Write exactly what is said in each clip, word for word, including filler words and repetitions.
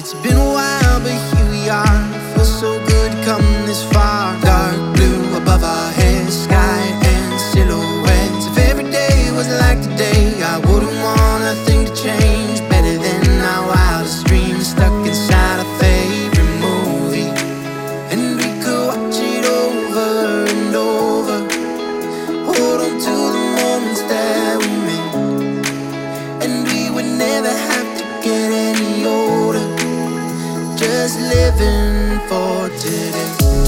It's been a while, but here we are. Feels so good coming this far. Dark blue above our heads, sky and silhouettes. If every day was like today, I wouldn't want a thing to change. Better than our wildest dreams, stuck inside a favorite movie. And we could watch it over and over. Hold on to the moments that we made, and we would never have to get any older. Just living for today.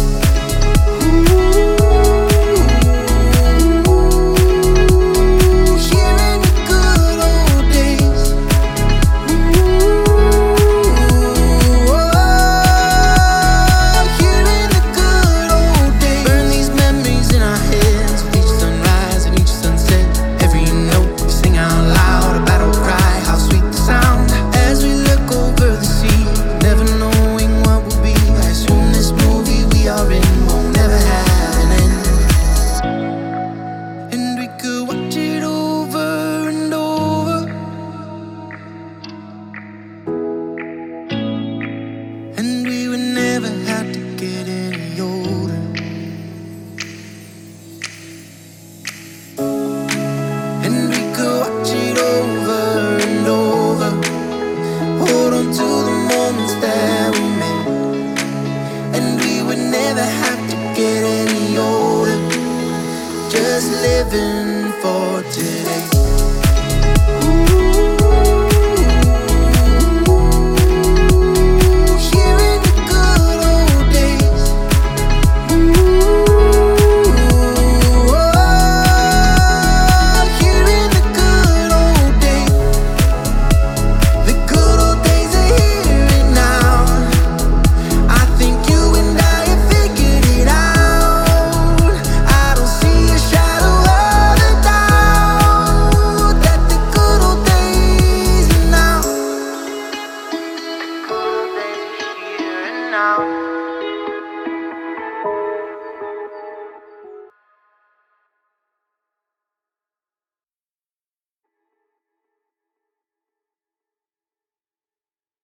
And we would never have to get any older. And we could watch it over and over. Hold on to the moments that we made, and we would never have to get any older. Just living for today. Ooh.